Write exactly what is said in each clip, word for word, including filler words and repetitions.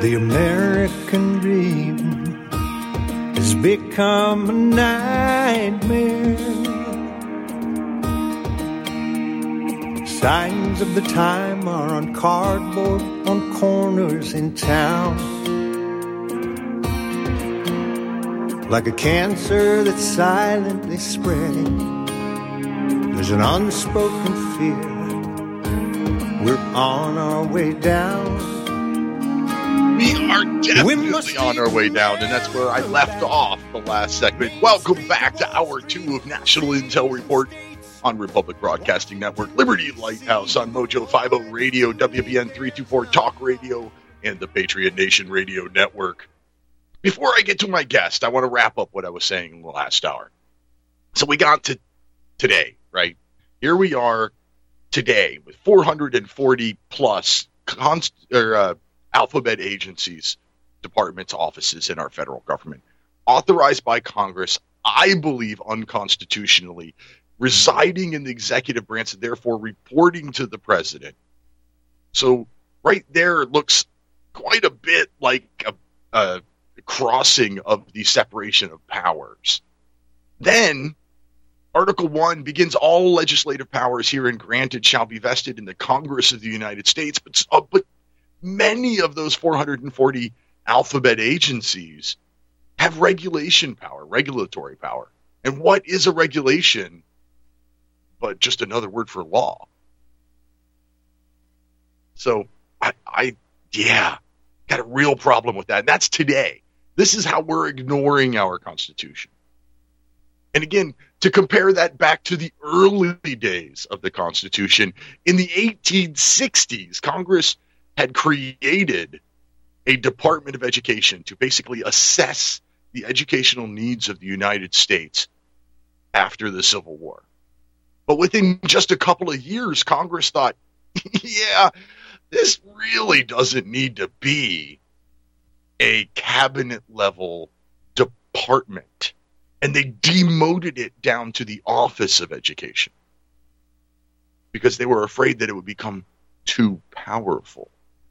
The American dream has become a nightmare. Signs of the time are on cardboard on corners in town. Like a cancer that's silently spreading, there's an unspoken fear. We're on our way down. We are definitely on our way down, and that's where I left off the last segment. Welcome back to Hour two of National Intel Report on Republic Broadcasting Network, Liberty Lighthouse on Mojo fifty Radio, W B N three twenty-four Talk Radio, and the Patriot Nation Radio Network. Before I get to my guest, I want to wrap up what I was saying in the last hour. So we got to today, right? Here we are today with four hundred forty plus const- or, uh, alphabet agencies, departments, offices in our federal government, authorized by Congress, I believe unconstitutionally, residing in the executive branch and therefore reporting to the president. So right there it looks quite a bit like a, a crossing of the separation of powers. Then Article one begins all legislative powers herein granted shall be vested in the Congress of the United States, but, uh, but many of those four hundred forty alphabet agencies have regulation power, regulatory power. And what is a regulation but just another word for law? So, I, I yeah, got a real problem with that. And that's today. This is how we're ignoring our Constitution. And again, to compare that back to the early days of the Constitution, in the eighteen sixties, Congress had created a Department of Education to basically assess the educational needs of the United States after the Civil War. But within just a couple of years, Congress thought, yeah, this really doesn't need to be a cabinet-level department. And they demoted it down to the Office of Education because they were afraid that it would become too powerful.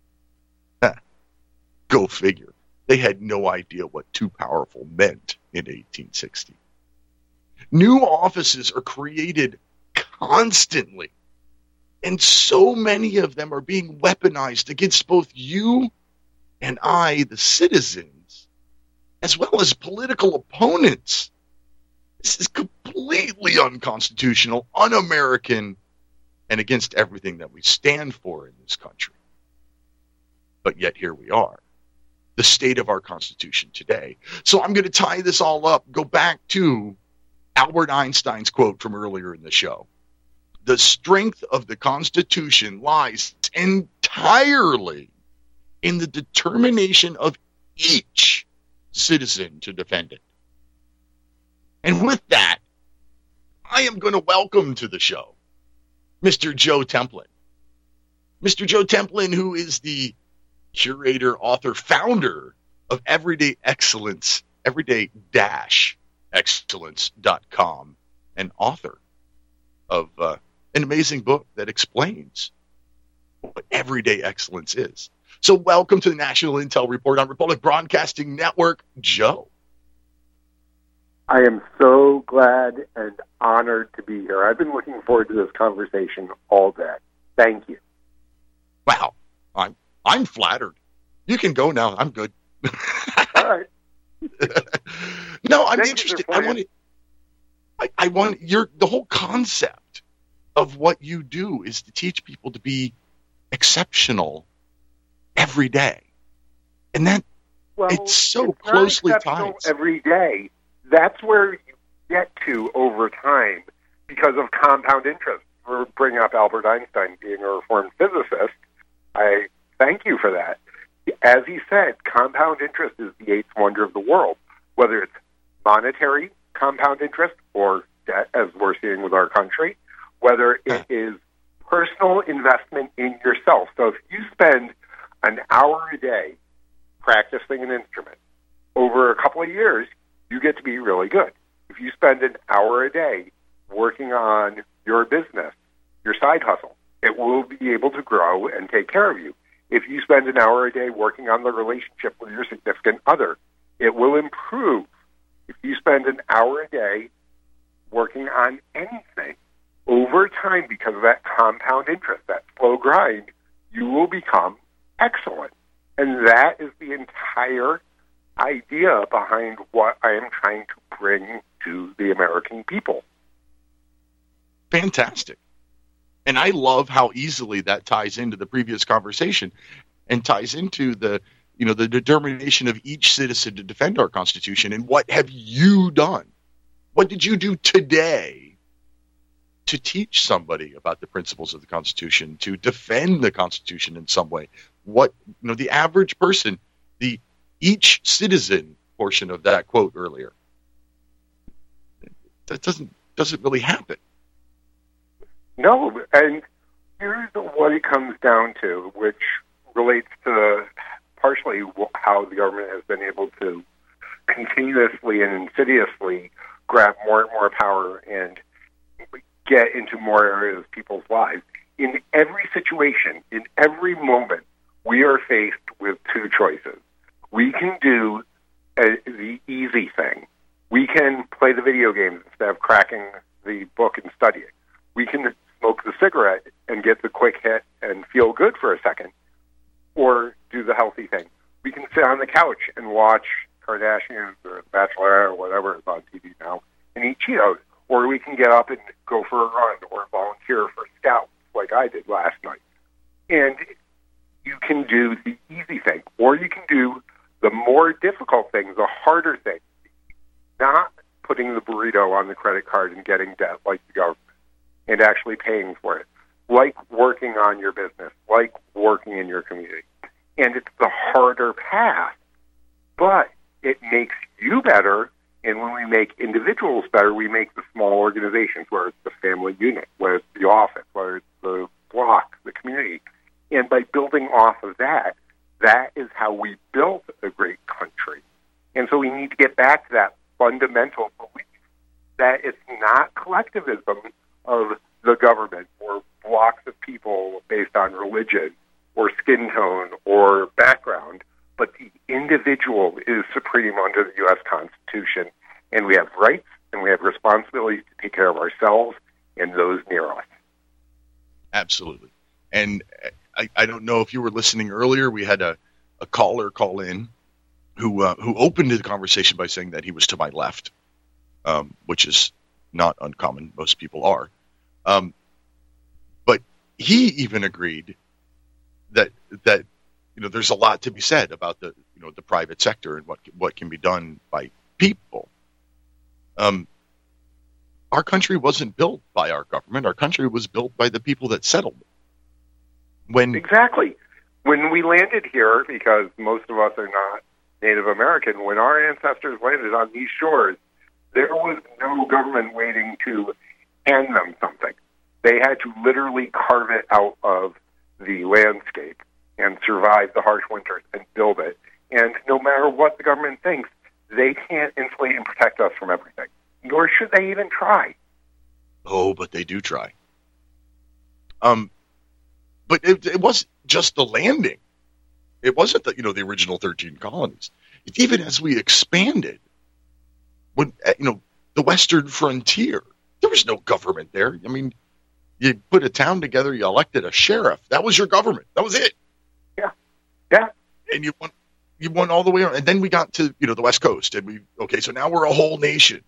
Go figure. They had no idea what too powerful meant in eighteen sixty. New offices are created constantly, and so many of them are being weaponized against both you and I, the citizens, as well as political opponents. This is completely unconstitutional, un-American, and against everything that we stand for in this country. But yet here we are. The state of our Constitution today. So I'm going to tie this all up, go back to Albert Einstein's quote from earlier in the show. The strength of the Constitution lies entirely in the determination of each citizen to defend it. And with that, I am going to welcome to the show Mister Joe Templin. Mister Joe Templin, who is the curator, author, founder of Everyday Excellence, everyday dash excellence dot com, and author of uh, an amazing book that explains what everyday excellence is. So welcome to the National Intel Report on Republic Broadcasting Network, Joe. I am so glad and honored to be here. I've been looking forward to this conversation all day. Thank you. Wow. I'm I'm flattered. You can go now. I'm good. All right. No, I'm Thank interested. I want to. I, I want your the whole concept of what you do is to teach people to be exceptional every day, and that well, it's so it's closely not tied. Every day. That's where you get to over time because of compound interest. We're bringing up Albert Einstein being a reformed physicist. I thank you for that. As he said, compound interest is the eighth wonder of the world, whether it's monetary compound interest or debt, as we're seeing with our country, whether it is personal investment in yourself. So if you spend an hour a day practicing an instrument, over a couple of years, you get to be really good. If you spend an hour a day working on your business, your side hustle, it will be able to grow and take care of you. If you spend an hour a day working on the relationship with your significant other, it will improve. If you spend an hour a day working on anything, over time, because of that compound interest, that slow grind, you will become excellent. And that is the entire idea behind what I am trying to bring to the American people. Fantastic. And I love how easily that ties into the previous conversation and ties into the, you know, the determination of each citizen to defend our Constitution. And what have you done? What did you do today to teach somebody about the principles of the Constitution, to defend the Constitution in some way? What, you know, the average person, the each citizen portion of that quote earlier, that doesn't doesn't really happen. No, and here's what it comes down to, which relates to partially how the government has been able to continuously and insidiously grab more and more power and get into more areas of people's lives. In every situation, in every moment, we are faced with two choices. We can do a, the easy thing. We can play the video games instead of cracking the book and studying. We can smoke the cigarette and get the quick hit and feel good for a second, or do the healthy thing. We can sit on the couch and watch Kardashians or The Bachelor or whatever is on T V now and eat Cheetos, or we can get up and go for a run or volunteer for Scouts like I did last night. And you can do the easy thing, or you can do the more difficult thing, the harder thing, not putting the burrito on the credit card and getting debt like the government, and actually paying for it, like working on your business, like working in your community. And it's the harder path, but it makes you better, and when we make individuals better, we make the small organizations, whether it's the family unit, whether it's the office, whether it's the block, the community. And by building off of that, that is how we built a great country. And so we need to get back to that fundamental belief that it's not collectivism of the government or blocks of people based on religion or skin tone or background, but the individual is supreme under the U S Constitution, and we have rights and we have responsibilities to take care of ourselves and those near us. Absolutely. And I, I don't know if you were listening earlier. We had a, a caller call in who uh, who opened the conversation by saying that he was to my left, um, which is not uncommon. Most people are. Um, but he even agreed that that you know there's a lot to be said about the you know the private sector and what what can be done by people. Um, our country wasn't built by our government. Our country was built by the people that settled. When exactly when we landed here, because most of us are not Native American, when our ancestors landed on these shores, there was no government waiting to hand them something. They had to literally carve it out of the landscape and survive the harsh winters and build it. And no matter what the government thinks, they can't insulate and protect us from everything, nor should they even try. Oh, but they do try. Um, but it, it wasn't just the landing. It wasn't the you know the original thirteen colonies. It, even as we expanded, when you know the western frontier, there was no government there. I mean, you put a town together, you elected a sheriff. That was your government. That was it. Yeah, yeah. And you went, you went all the way around. And then we got to you know the West Coast, and we okay. So now we're a whole nation,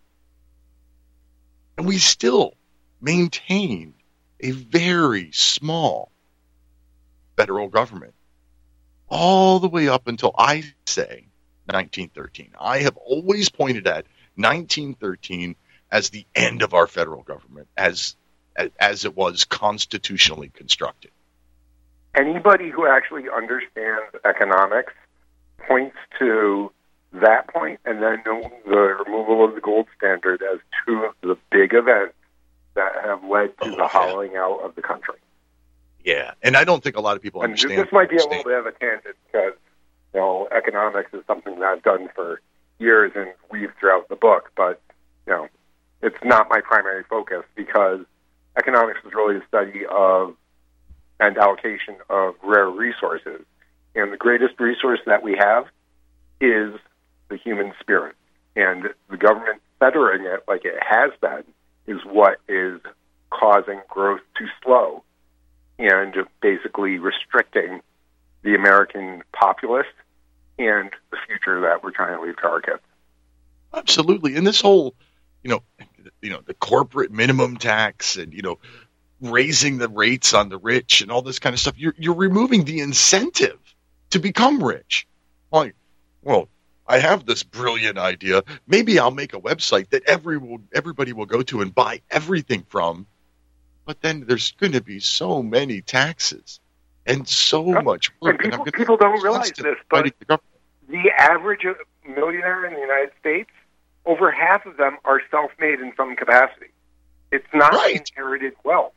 and we still maintained a very small federal government all the way up until I say nineteen thirteen. I have always pointed at nineteen thirteen as the end of our federal government, as as it was constitutionally constructed. Anybody who actually understands economics points to that point and then the removal of the gold standard as two of the big events that have led to oh, the yeah. hollowing out of the country. Yeah, and I don't think a lot of people and understand. This might be a little bit of a tangent because you know economics is something that I've done for years and weaved throughout the book, but you know it's not my primary focus because economics is really the study of and allocation of rare resources. And the greatest resource that we have is the human spirit. And the government fettering it like it has been is what is causing growth to slow and basically restricting the American populace and the future that we're trying to leave to our kids. Absolutely. And this whole, you know, you know, the corporate minimum tax and, you know, raising the rates on the rich and all this kind of stuff, you're you're removing the incentive to become rich. Like, well, I have this brilliant idea. Maybe I'll make a website that every everybody will go to and buy everything from. But then there's going to be so many taxes and so much work. And people, and people don't realize this, but the, the average millionaire in the United States, over half of them are self-made in some capacity. It's not right. inherited wealth.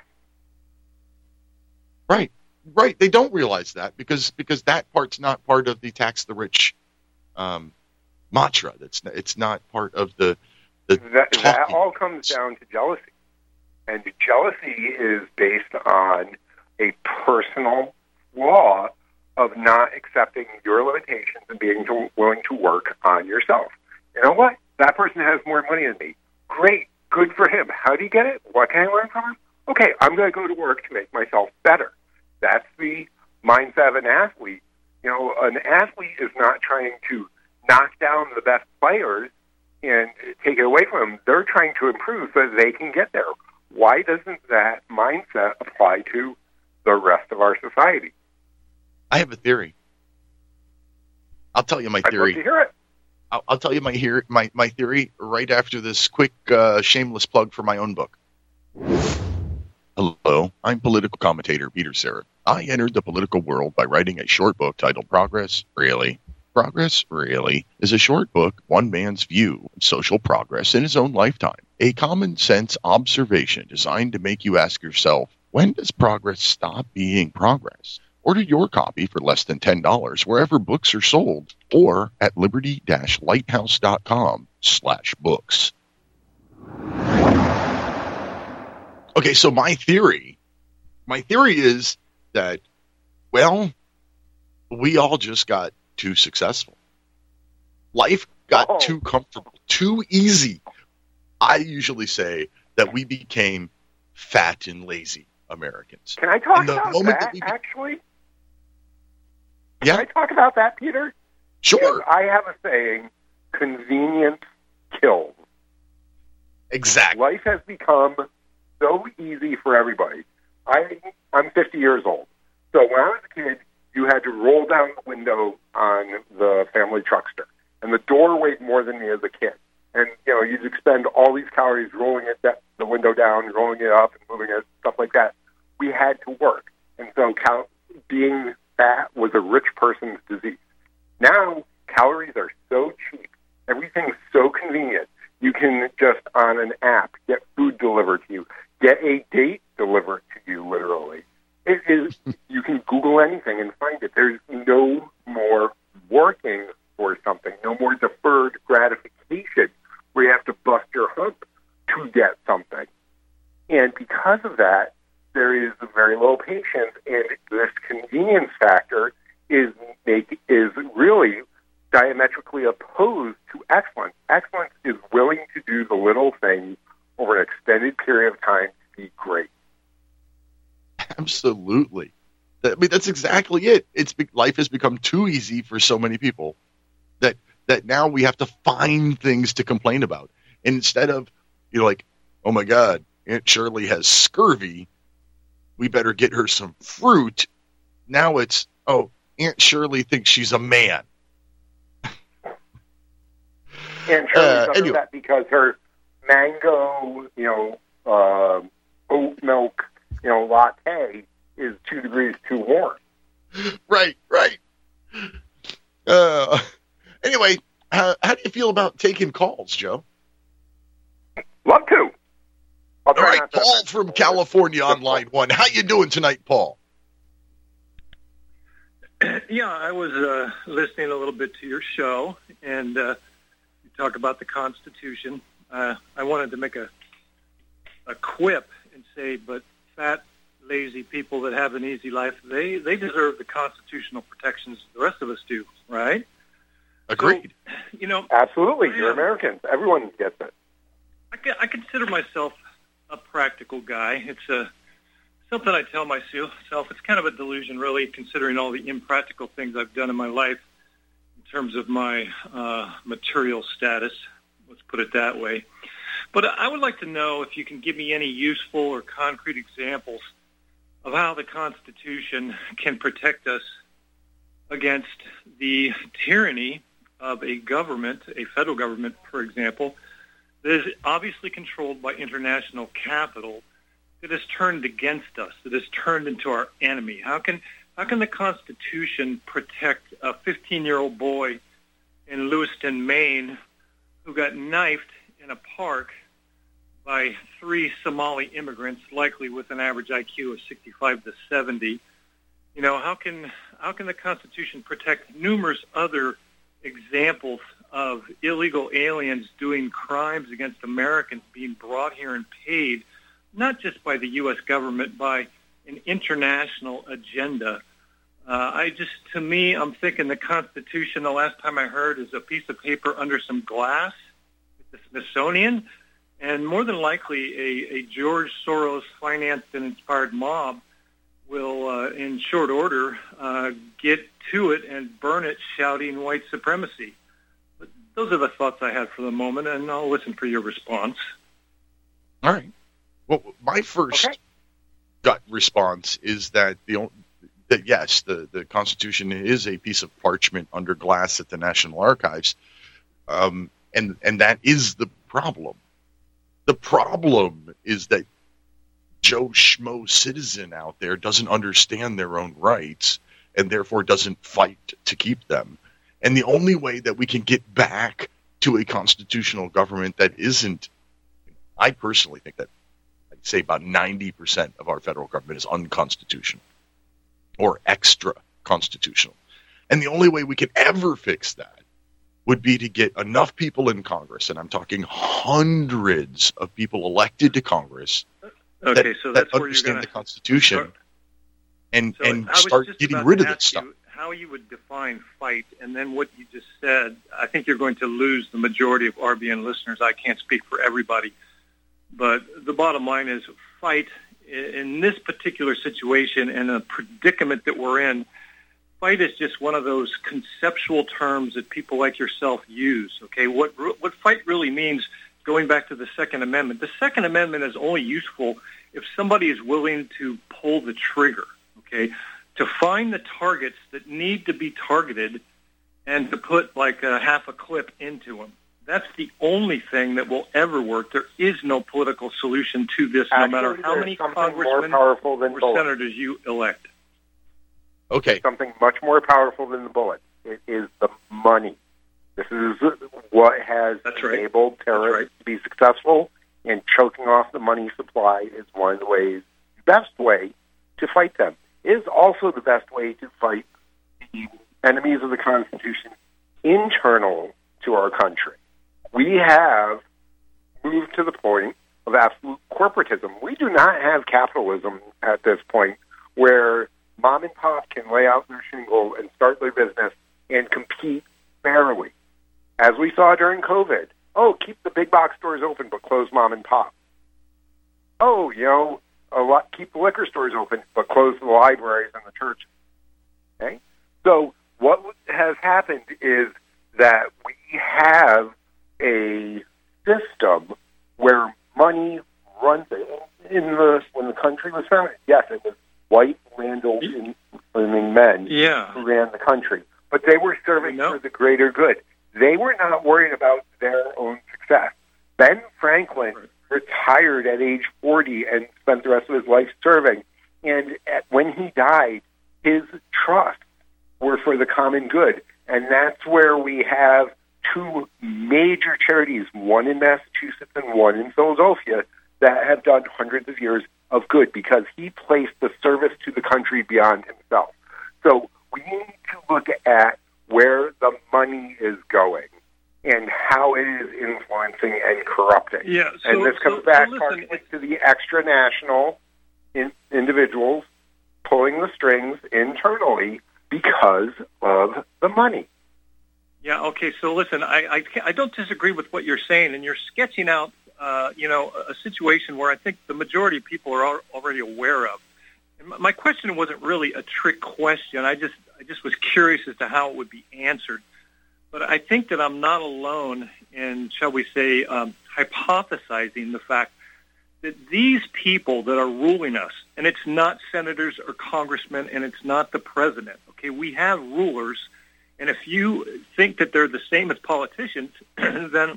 Right, right. They don't realize that because because that part's not part of the tax the rich um, mantra. That's it's not part of the the. That, that all comes down to jealousy, and jealousy is based on a personal flaw of not accepting your limitations and being to, willing to work on yourself. You know what? That person has more money than me. Great, good for him. How do you get it? What can I learn from him? Okay, I'm going to go to work to make myself better. That's the mindset of an athlete. You know, an athlete is not trying to knock down the best players and take it away from them. They're trying to improve so that they can get there. Why doesn't that mindset apply to the rest of our society? I have a theory. I'll tell you my theory. I'd love to hear it. I'll, I'll tell you my, here, my my theory right after this quick uh, shameless plug for my own book. Hello, I'm political commentator Peter Serrett. I entered the political world by writing a short book titled Progress, Really? Progress, Really? is a short book, one man's view of social progress in his own lifetime. A common-sense observation designed to make you ask yourself, when does progress stop being progress? Order your copy for less than ten dollars wherever books are sold or at liberty-lighthouse.com slash books. Okay, so my theory, my theory is that, well, we all just got too successful. Life got oh. too comfortable, too easy. I usually say that we became fat and lazy Americans. Can I talk and the about moment that, that we be- actually? Yeah. Can I talk about that, Peter? Sure. Because I have a saying, convenience kills. Exactly. Life has become so easy for everybody. I, I'm fifty years old. So when I was a kid, you had to roll down the window on the family truckster. And the door weighed more than me as a kid. And, you know, you'd expend all these calories rolling it da- the window down, rolling it up, and moving it, stuff like that. We had to work. And so cal- being fat was a rich person's disease. Now, calories are so cheap. Everything's so convenient. You can just, on an app, get food delivered to you. Get a date delivered to you, literally. It is. You can Google anything and find it. There's no more working for something, no more deferred gratification where you have to bust your hump to get something. And because of that, there is very low patience, and this convenience factor is make, is really diametrically opposed to excellence. Excellence is willing to do the little things over an extended period of time to be great. Absolutely. I mean, that's exactly it. It's life has become too easy for so many people that that now we have to find things to complain about. And instead of, you know, like, oh my God, Aunt Shirley has scurvy, we better get her some fruit. Now it's, oh, Aunt Shirley thinks she's a man. Aunt Shirley Uh, does anyway. that because her mango, you know, uh, oat milk, you know, latte is two degrees too warm. Right, right. Uh, anyway, how, how do you feel about taking calls, Joe? Love to. I'll All try right, not to Paul offend from people. California on line one. How you doing tonight, Paul? Yeah, I was uh, listening a little bit to your show, and uh, you talk about the Constitution. Uh, I wanted to make a a quip and say, but fat, lazy people that have an easy life, they, they deserve the constitutional protections the rest of us do, right? Agreed. So, you know, Absolutely. I, You're um, Americans. Everyone gets it. I, I consider myself a practical guy. It's a something I tell myself. It's kind of a delusion, really, considering all the impractical things I've done in my life in terms of my uh, material status. Let's put it that way. But I would like to know if you can give me any useful or concrete examples of how the Constitution can protect us against the tyranny of a government, a federal government, for example, that is obviously controlled by international capital, that is turned against us, that is turned into our enemy. How can how can the Constitution protect a fifteen-year-old boy in Lewiston, Maine, who got knifed in a park by three Somali immigrants, likely with an average I Q of sixty-five to seventy? You know, how can how can the Constitution protect numerous other examples of illegal aliens doing crimes against Americans being brought here and paid, not just by the U S government, by an international agenda? Uh, I just, to me, I'm thinking the Constitution, the last time I heard, is a piece of paper under some glass at the Smithsonian, and more than likely a, a George Soros financed and inspired mob will, uh, in short order, uh, get to it and burn it shouting white supremacy. But those are the thoughts I had for the moment, and I'll listen for your response. All right. Well, my first Okay. gut response is that the o- that yes, the, the Constitution is a piece of parchment under glass at the National Archives, um, and and that is the problem. The problem is that Joe Schmo citizen out there doesn't understand their own rights and therefore doesn't fight to keep them. And the only way that we can get back to a constitutional government that isn't, I personally think that I'd say about ninety percent of our federal government is unconstitutional or extra constitutional. And the only way we could ever fix that would be to get enough people in Congress, and I'm talking hundreds of people elected to Congress, Okay, that, so that's that where you're understand going the Constitution Sure. and, So and I was start just getting about rid to of this ask stuff. you how you would define fight, and then what you just said. I think you're going to lose the majority of R B N listeners. I can't speak for everybody, but the bottom line is fight in this particular situation and a predicament that we're in. Fight is just one of those conceptual terms that people like yourself use. Okay, what what fight really means, going back to the Second Amendment, the Second Amendment is only useful if somebody is willing to pull the trigger, okay, to find the targets that need to be targeted and to put like a half a clip into them. That's the only thing that will ever work. There is no political solution to this, no Actually, matter how there's many something more congressmen powerful than or bullets. senators you elect. Okay, Something much more powerful than the bullet. It is the money. This is what has That's right. enabled terrorists right. to be successful, and choking off the money supply is one of the ways, the best way to fight them. It is also the best way to fight the enemies of the Constitution internal to our country. We have moved to the point of absolute corporatism. We do not have capitalism at this point where mom and pop can lay out their shingle and start their business and compete fairly. As we saw during COVID, oh, keep the big box stores open but close mom and pop. Oh, you know, a lot, keep the liquor stores open but close the libraries and the churches. Okay? So what has happened is that we have a system where money runs it. In the when the country was founded, yes, it was white landowning men Yeah. who ran the country, but they were serving No. for the greater good. They were not worried about their own success. Ben Franklin Right. retired at age forty and spent the rest of his life serving. And at, when he died, his trusts were for the common good. And that's where we have two major charities, one in Massachusetts and one in Philadelphia, that have done hundreds of years of good because he placed the service to the country beyond himself. So we need to look at where the money is going and how it is influencing and corrupting. Yeah, so, and this comes so, back so listen, partially to the extra national in, individuals pulling the strings internally because of the money. Yeah, okay, so listen, I, I, I don't disagree with what you're saying, and you're sketching out, uh, you know, a situation where I think the majority of people are al- already aware of. And my question wasn't really a trick question. I just I just was curious as to how it would be answered. But I think that I'm not alone in, shall we say, um, hypothesizing the fact that these people that are ruling us, and it's not senators or congressmen, and it's not the president, okay, we have rulers, and if you think that they're the same as politicians, then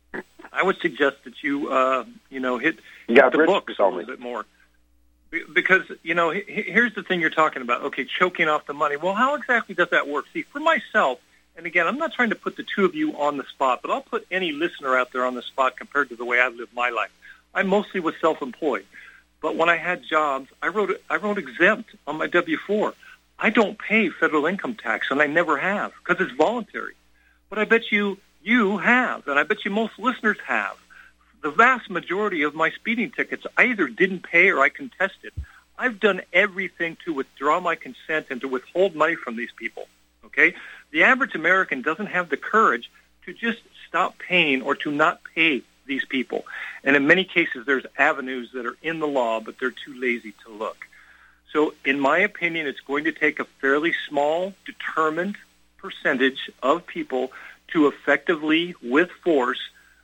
I would suggest that you, uh, you know, hit, Yeah, hit the Rich books a told little me. bit more. Because, you know, he- here's the thing you're talking about, okay, choking off the money. Well, how exactly does that work? See, for myself, and again, I'm not trying to put the two of you on the spot, but I'll put any listener out there on the spot compared to the way I've lived my life. I mostly was self-employed. But when I had jobs, I wrote I wrote exempt on my W four. I don't pay federal income tax, and I never have, because it's voluntary. But I bet you you have, and I bet you most listeners have. The vast majority of my speeding tickets I either didn't pay or I contested. I've done everything to withdraw my consent and to withhold money from these people, okay? The average American doesn't have the courage to just stop paying or to not pay these people. And in many cases, there's avenues that are in the law, but they're too lazy to look. So in my opinion, it's going to take a fairly small, determined percentage of people to effectively, with force,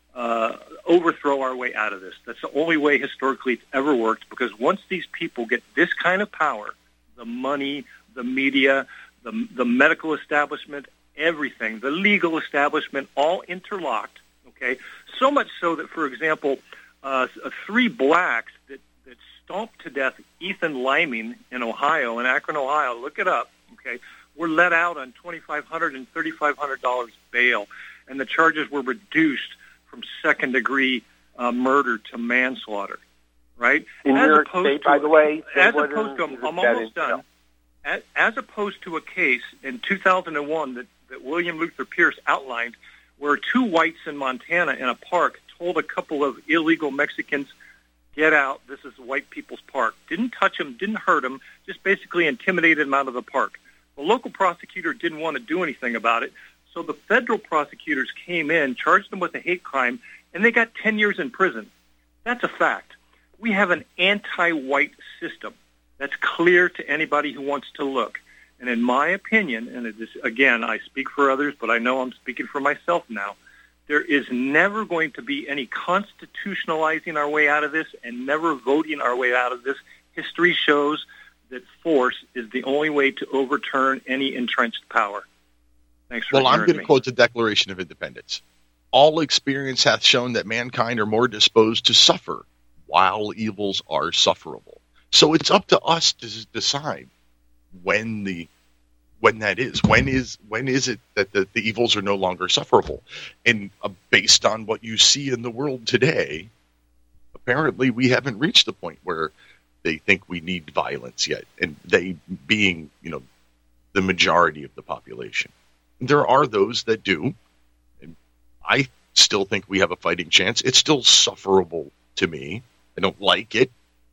uh, overthrow our way out of this. That's the only way historically it's ever worked, because once these people get this kind of power, the money, the media, the, the medical establishment, everything, the legal establishment, all interlocked, okay? So much so that, for example, uh, three blacks that, that stomped to death Ethan Liming in Ohio, in Akron, Ohio, look it up, okay, were let out on twenty-five hundred dollars and thirty-five hundred dollars bail, and the charges were reduced from second-degree uh, murder to manslaughter, right? In New as York opposed State, to, by the way, as there opposed to, wasn't I'm that almost in jail. done, as, as opposed to a case in two thousand one that, that William Luther Pierce outlined, where two whites in Montana in a park told a couple of illegal Mexicans, get out, this is white people's park. Didn't touch them, didn't hurt them, just basically intimidated them out of the park. The local prosecutor didn't want to do anything about it, so the federal prosecutors came in, charged them with a hate crime, and they got ten years in prison. That's a fact. We have an anti-white system. That's clear to anybody who wants to look. And in my opinion, and it is, again, I speak for others, but I know I'm speaking for myself now, there is never going to be any constitutionalizing our way out of this and never voting our way out of this. History shows that force is the only way to overturn any entrenched power. Thanks for Well, I'm hearing going to me. quote the Declaration of Independence. All experience hath shown that mankind are more disposed to suffer while evils are sufferable. So it's up to us to decide when the when that is. When is when is it that the, the evils are no longer sufferable? And uh, based on what you see in the world today, apparently we haven't reached the point where they think we need violence yet, and they being, you know, the majority of the population. There are those that do, and I still think we have a fighting chance. It's still sufferable to me. I don't like it,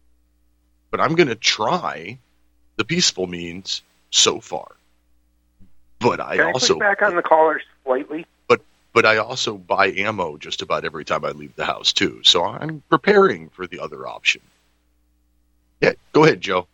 but I'm going to try the peaceful means so far. But I Can I also push back on the caller slightly? But but I also buy ammo just about every time I leave the house too. So I'm preparing for the other option. Yeah, go ahead, Joe.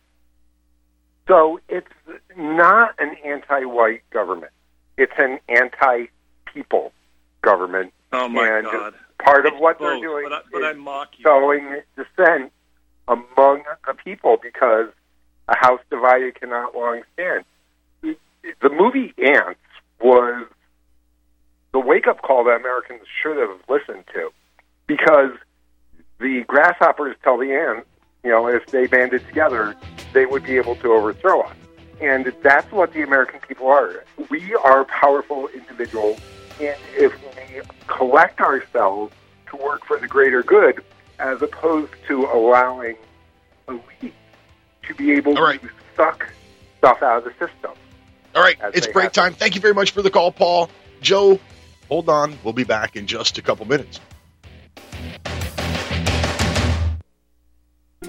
So it's not an anti-white government. It's an anti-people government. Oh, my and God. part of It's what both, they're doing but I, but I is mock you. sowing dissent among the people, because a house divided cannot long stand. The movie Ants was the wake-up call that Americans should have listened to, because the grasshoppers tell the ants, you know, if they banded together, they would be able to overthrow us. And that's what the American people are. We are powerful individuals, and if we collect ourselves to work for the greater good, as opposed to allowing elite to be able All right. to suck stuff out of the system. All right, As it's they break have. time. Thank you very much for the call, Paul. Joe, hold on. We'll be back in just a couple minutes.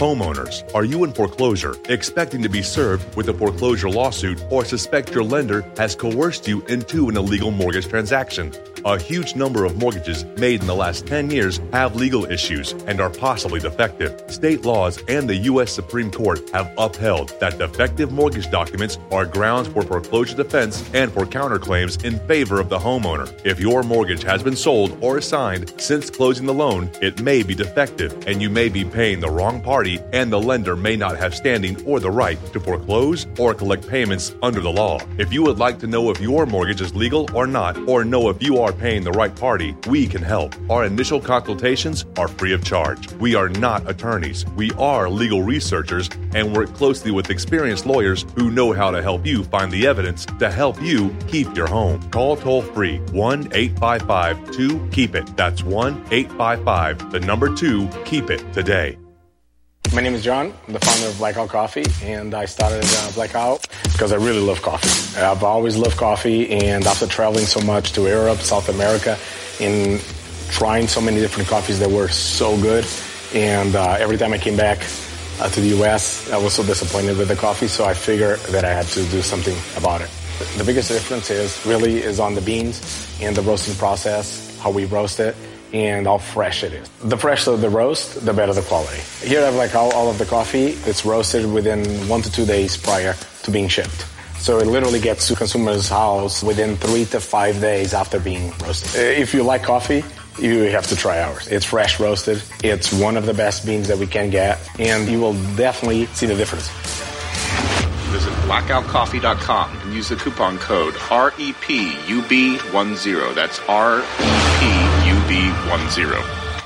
Homeowners, are you in foreclosure, expecting to be served with a foreclosure lawsuit, or suspect your lender has coerced you into an illegal mortgage transaction? A huge number of mortgages made in the last ten years have legal issues and are possibly defective. State laws and the U S Supreme Court have upheld that defective mortgage documents are grounds for foreclosure defense and for counterclaims in favor of the homeowner. If your mortgage has been sold or assigned since closing the loan, it may be defective and you may be paying the wrong party, and the lender may not have standing or the right to foreclose or collect payments under the law. If you would like to know if your mortgage is legal or not, or know if you are paying the right party, we can help. Our initial consultations are free of charge. We are not attorneys. We are legal researchers and work closely with experienced lawyers who know how to help you find the evidence to help you keep your home. Call toll free one eight five five two keep it. That's one eight five five, the number two, keep it today. My name is John. I'm the founder of Blackout Coffee, and I started uh, Blackout because I really love coffee. I've always loved coffee, and after traveling so much to Europe, South America, and trying so many different coffees that were so good, and uh, every time I came back uh, to the U S, I was so disappointed with the coffee, so I figured that I had to do something about it. The biggest difference is really is on the beans and the roasting process, how we roast it, and how fresh it is. The fresher the roast, the better the quality. Here I have like all, all of the coffee. It's roasted within one to two days prior to being shipped. So it literally gets to consumer's house within three to five days after being roasted. If you like coffee, you have to try ours. It's fresh roasted. It's one of the best beans that we can get, and you will definitely see the difference. Visit blackout coffee dot com and use the coupon code R E P U B ten. That's R E P U B ten.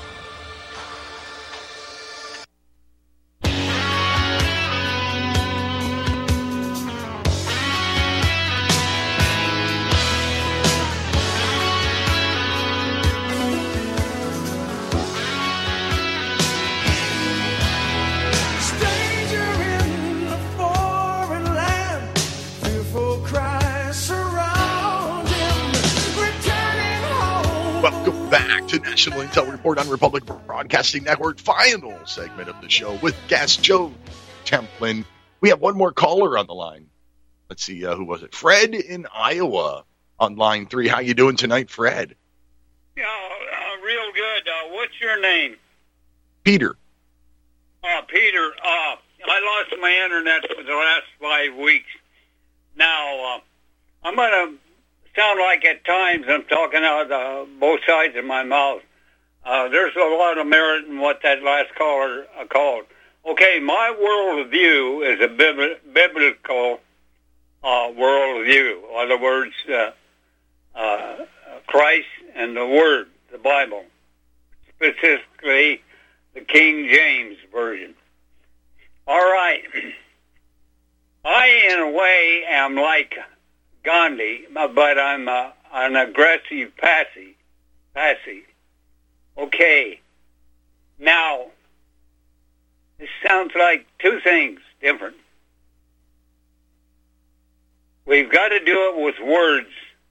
National Intel Report on Republic Broadcasting Network, final segment of the show with guest Joe Templin. We have one more caller on the line. Let's see, uh, who was it? Fred in Iowa on line three. How you doing tonight, Fred? Yeah, uh, real good. Uh, what's your name? Peter. Uh, Peter, uh, I lost my internet for the last five weeks. Now, uh, I'm going to sound like at times I'm talking out of both sides of my mouth. Uh, there's a lot of merit in what that last caller uh, called. Okay, my worldview is a bib- biblical uh, worldview. In other words, uh, uh, Christ and the Word, the Bible, specifically the King James Version. All right. I, in a way, am like Gandhi, but I'm uh, an aggressive passive. Passive. Okay. Now, this sounds like two things different. We've got to do it with words.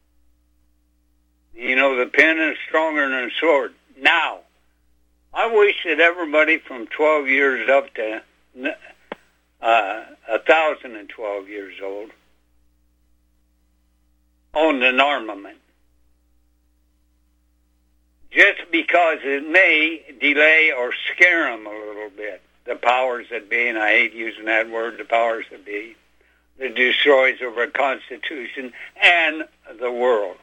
You know, the pen is stronger than a sword. Now, I wish that everybody from twelve years up to uh, one thousand twelve years old owned an armament. Just because it may delay or scare them a little bit. The powers that be, and I hate using that word, the powers that be, that destroys over Constitution and the world.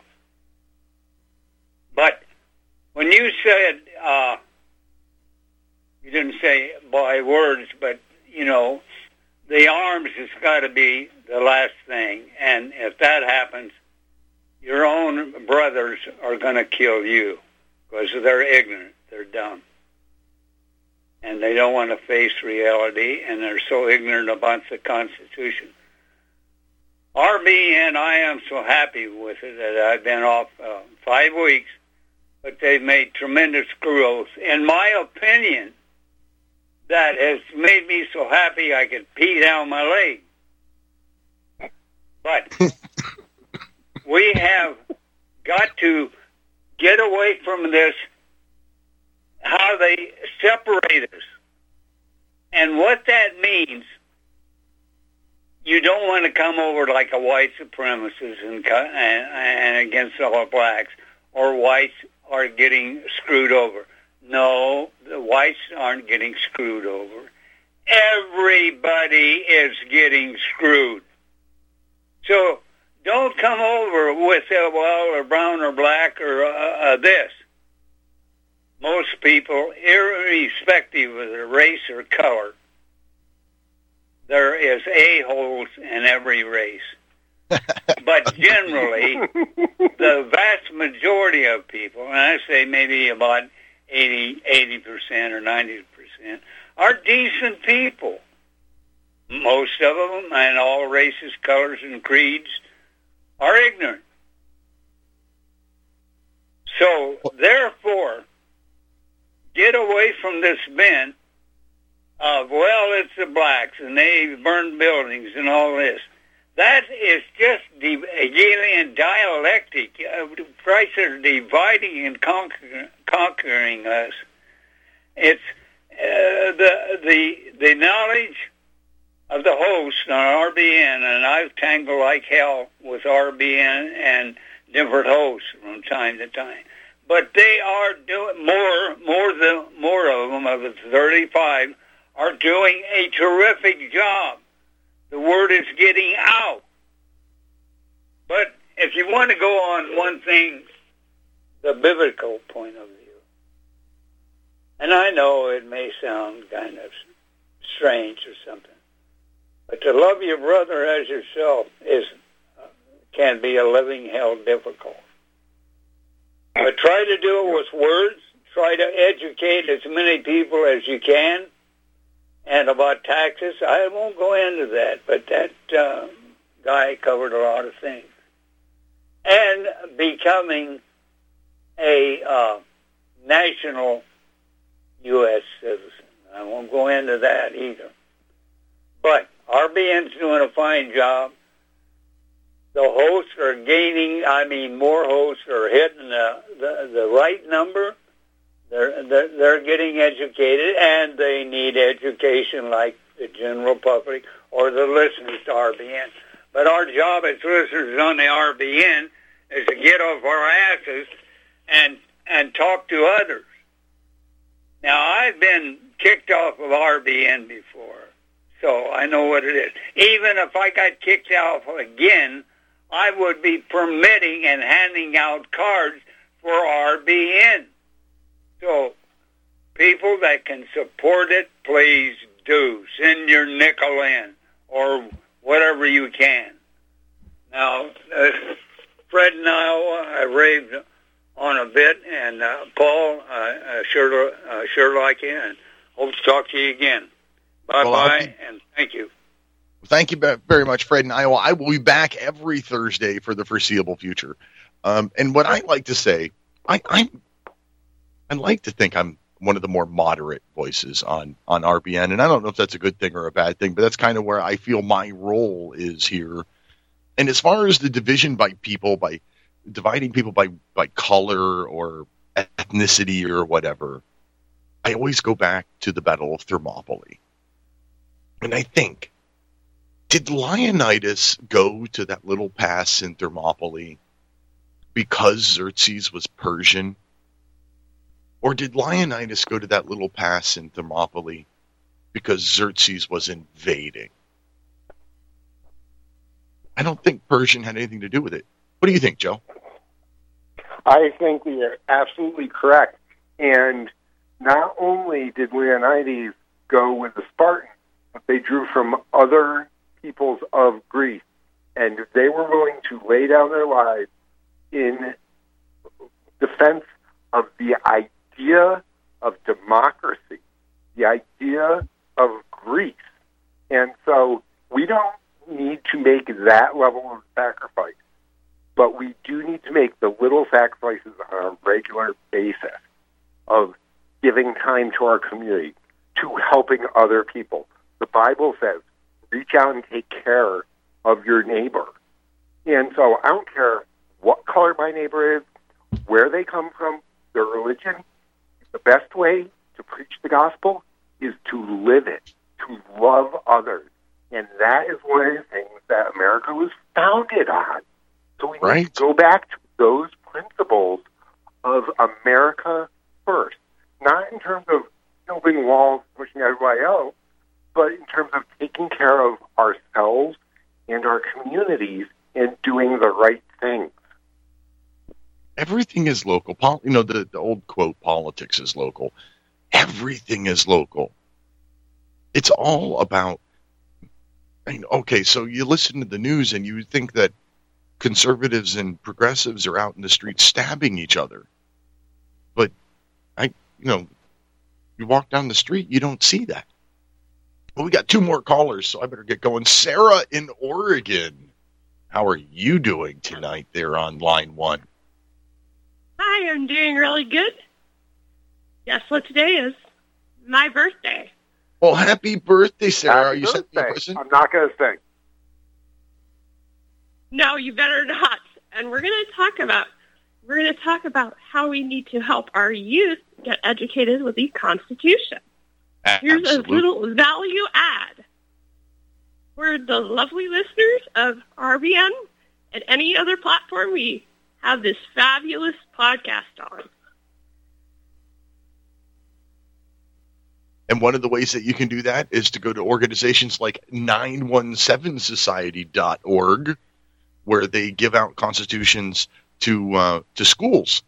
But when you said, uh, you didn't say by words, but, you know, the arms has got to be the last thing. And if that happens, your own brothers are going to kill you because they're ignorant, they're dumb. And they don't want to face reality, and they're so ignorant about the Constitution. R B N, I am so happy with it that I've been off uh, five weeks, but they've made tremendous growth. In my opinion, that has made me so happy I could pee down my leg. But we have got to get away from this, how they separate us. And what that means, you don't want to come over like a white supremacist and, and, and against all blacks, or whites are getting screwed over. No, the whites aren't getting screwed over. Everybody is getting screwed. So don't come over with, uh, well, or brown or black or uh, uh, this. Most people, irrespective of their race or color, there is a-holes in every race. But generally, the vast majority of people, and I say maybe about eighty percent or ninety percent, are decent people. Most of them, and all races, colors, and creeds, are ignorant. So, therefore, get away from this bent of, well, it's the blacks, and they burn buildings and all this. That is just the Hegelian dialectic. Christ is dividing and conquer, conquering us. It's uh, the the the knowledge of the host on R B N, and I've tangled like hell with R B N and different hosts from time to time. But they are doing more, more than more of them of the thirty-five are doing a terrific job. The word is getting out. But if you want to go on one thing, the biblical point of view, and I know it may sound kind of strange or something, but to love your brother as yourself is uh, can be a living hell difficult. But try to do it with words. Try to educate as many people as you can. And about taxes, I won't go into that, but that uh, guy covered a lot of things. And becoming a uh, national U S citizen. I won't go into that either. But R B N's doing a fine job. The hosts are gaining, I mean, more hosts are hitting the, the, the right number. They're, they're, they're getting educated, and they need education like the general public or the listeners to R B N. But our job as listeners on the R B N is to get off our asses and and talk to others. Now, I've been kicked off of R B N before, so I know what it is. Even if I got kicked off again, I would be permitting and handing out cards for R B N. So, people that can support it, please do. Send your nickel in, or whatever you can. Now, uh, Fred and I, I raved on a bit, and uh, Paul, uh, uh, sure, uh, sure like you, and hope to talk to you again. Bye-bye, well, be- and thank you. Thank you very much, Fred in Iowa. I will be back every Thursday for the foreseeable future. Um, and what I like to say, I, I'm, I like to think I'm one of the more moderate voices on, on R B N, and I don't know if that's a good thing or a bad thing, but that's kind of where I feel my role is here. And as far as the division by people, by dividing people by, by color or ethnicity or whatever, I always go back to the Battle of Thermopylae. And I think, did Leonidas go to that little pass in Thermopylae because Xerxes was Persian? Or did Leonidas go to that little pass in Thermopylae because Xerxes was invading? I don't think Persian had anything to do with it. What do you think, Joe? I think you're absolutely correct. And not only did Leonidas go with the Spartans, but they drew from other peoples of Greece, and they were willing to lay down their lives in defense of the idea of democracy, the idea of Greece. And so we don't need to make that level of sacrifice, but we do need to make the little sacrifices on a regular basis of giving time to our community, to helping other people. The Bible says, reach out and take care of your neighbor. And so I don't care what color my neighbor is, where they come from, their religion. The best way to preach the gospel is to live it, to love others. And that is one of the things that America was founded on. So we right. need to go back to those principles of America first. Not in terms of building walls, pushing everybody out, but in terms of taking care of ourselves and our communities and doing the right things. Everything is local. Pol- you know, the, the old quote, politics is local. Everything is local. It's all about, I mean, okay, so you listen to the news and you think that conservatives and progressives are out in the streets stabbing each other. But, I, you know, you walk down the street, you don't see that. Well, we got two more callers, so I better get going. Sarah in Oregon, how are you doing tonight there on line one? Hi, I'm doing really good. Guess what today is? My birthday. Well, happy birthday, Sarah. Happy you birthday. sent me a present? I'm not going to sing. No, you better not. And we're going to talk about we're going to talk about how we need to help our youth get educated with the Constitution. Here's Absolutely. a little value add for the lovely listeners of R B N and any other platform we have this fabulous podcast on. And one of the ways that you can do that is to go to organizations like nine one seven society dot org, where they give out constitutions to uh, to schools.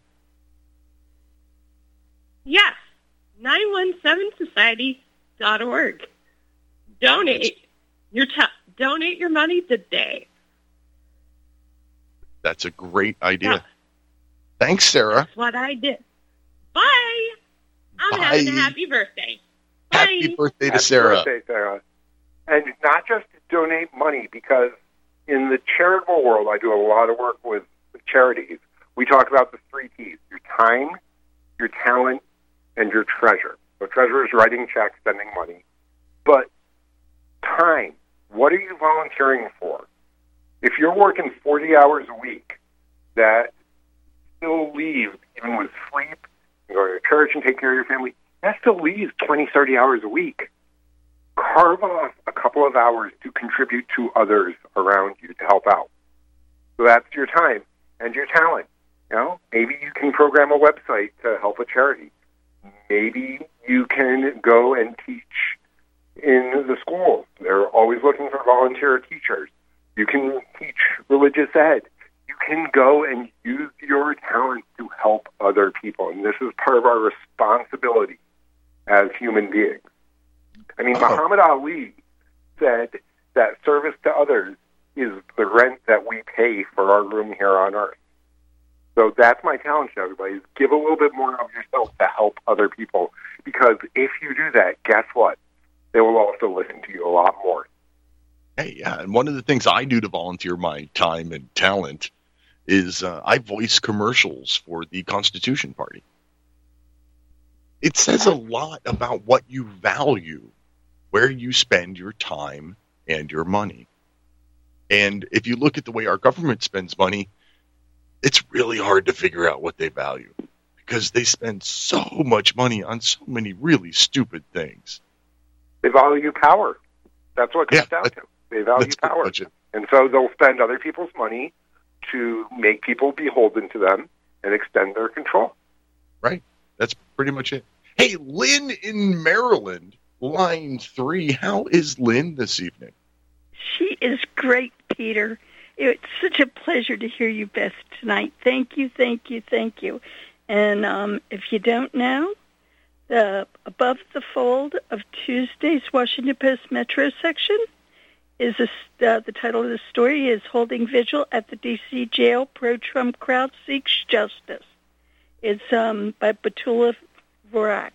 Yes, nine one seven society dot org. Donate your t- donate your money today. That's a great idea. Yeah. Thanks, Sarah. That's what I did. Bye. I'm Bye. having a happy birthday. Bye. Happy birthday to Happy Sarah. birthday, Sarah. And not just to donate money, because in the charitable world, I do a lot of work with, with charities. We talk about the three T's: your time, your talent, and your treasure. So treasure is writing checks, sending money. But time, what are you volunteering for? If you're working forty hours a week, that still leaves, even with sleep, and going to church and take care of your family, that still leaves twenty, thirty hours a week. Carve off a couple of hours to contribute to others around you to help out. So that's your time and your talent. You know, maybe you can program a website to help a charity. Maybe you can go and teach in the schools. They're always looking for volunteer teachers. You can teach religious ed. You can go and use your talent to help other people. And this is part of our responsibility as human beings. I mean, Uh-oh. Muhammad Ali said that service to others is the rent that we pay for our room here on earth. So that's my challenge to everybody, is give a little bit more of yourself to help other people. Because if you do that, guess what? They will also listen to you a lot more. Hey, yeah, and one of the things I do to volunteer my time and talent is uh, I voice commercials for the Constitution Party. It says a lot about what you value, where you spend your time and your money. And if you look at the way our government spends money, it's really hard to figure out what they value, because they spend so much money on so many really stupid things. They value power. That's what it comes Yeah, down to. They value That's power. pretty much it. And so they'll spend other people's money to make people beholden to them and extend their control. Right. That's pretty much it. Hey, Lynn in Maryland, line three. How is Lynn this evening? She is great, Peter. It's such a pleasure to hear you best tonight. Thank you, thank you, thank you. And um, if you don't know, the above the fold of Tuesday's Washington Post Metro section is a, uh, the title of the story is Holding Vigil at the D C Jail, Pro-Trump Crowd Seeks Justice. It's um, by Batula Vorak.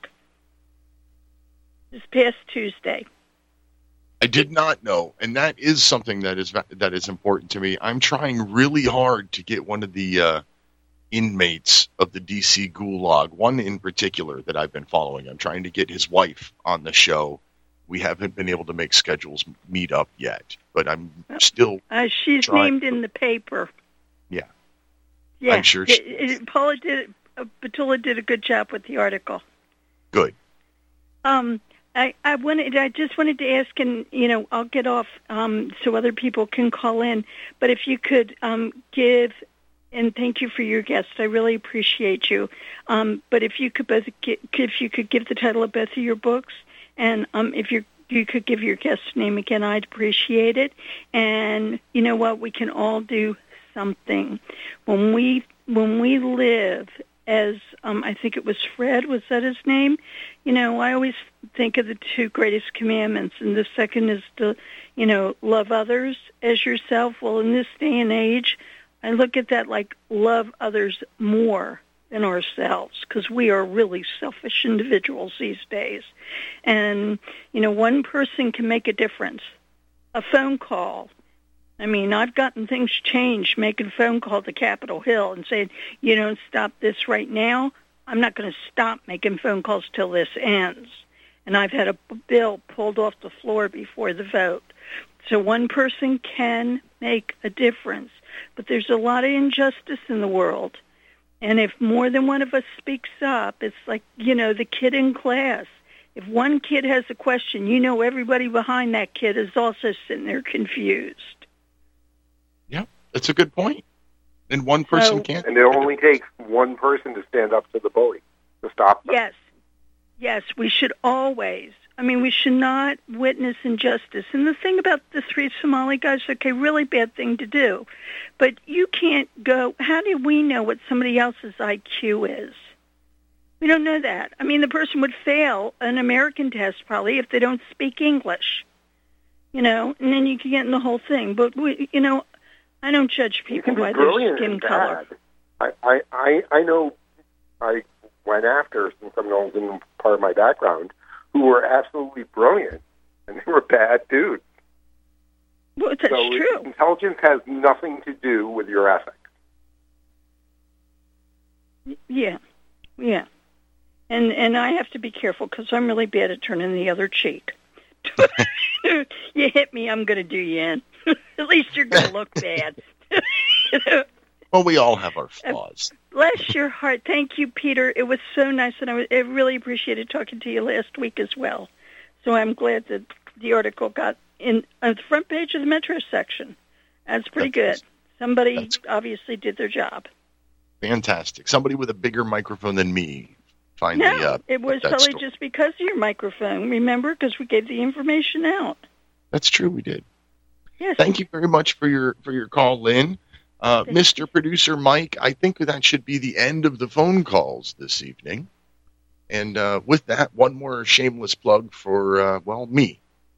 This past Tuesday. I did not know, and that is something that is that is important to me. I'm trying really hard to get one of the uh, inmates of the D C Gulag, one in particular that I've been following. I'm trying to get his wife on the show. We haven't been able to make schedules meet up yet, but I'm still Uh, she's trying. named in the paper. Yeah. Yeah, I'm sure she it, it, Paula did. Uh, Batula did a good job with the article. Good. Um, I, I wanted. I just wanted to ask, and you know, I'll get off um, so other people can call in. But if you could um, give, and thank you for your guest. I really appreciate you. Um, but if you could both, get, if you could give the title of both of your books, and um, if you you could give your guest's name again, I'd appreciate it. And you know what? We can all do something when we when we live. As um, I think it was Fred, was that his name? You know, I always think of the two greatest commandments, and the second is to, you know, love others as yourself. Well, in this day and age, I look at that like love others more than ourselves, because we are really selfish individuals these days. And, you know, one person can make a difference. A phone call. I mean, I've gotten things changed making a phone call to Capitol Hill and saying, you don't stop this right now, I'm not going to stop making phone calls till this ends. And I've had a bill pulled off the floor before the vote. So one person can make a difference. But there's a lot of injustice in the world. And if more than one of us speaks up, it's like, you know, the kid in class. If one kid has a question, you know everybody behind that kid is also sitting there confused. Yeah, that's a good point. And one person So- can't. And it only takes one person to stand up to the bully to stop them. Yes. Yes, we should always. I mean, we should not witness injustice. And the thing about the three Somali guys, okay, really bad thing to do. But you can't go, how do we know what somebody else's I Q is? We don't know that. I mean, the person would fail an American test probably if they don't speak English. You know, and then you can get in the whole thing. But, we, you know, I don't judge You people can be by their brilliant skin and color. bad. I, I, I, I know I went after some criminals in part of my background who were absolutely brilliant, and they were bad dudes. Well, that's so true. Intelligence has nothing to do with your ethics. Yeah, yeah. And and I have to be careful because I'm really bad at turning the other cheek. You hit me, I'm going to do you in. At least you're going to look bad. Well, we all have our flaws. Bless your heart. Thank you, Peter. It was so nice, and I, was, I really appreciated talking to you last week as well. So I'm glad that the article got in on the front page of the Metro section. That's pretty That's- good. Somebody that's- obviously did their job. Fantastic. Somebody with a bigger microphone than me finally No, uh, it was put that probably story. just because of your microphone, remember? Because we gave the information out. That's true, we did. Yes. Thank you very much for your for your call, Lynn. Uh, Thank Mister Producer Mike, I think that should be the end of the phone calls this evening. And uh, with that, one more shameless plug for, uh, well, me.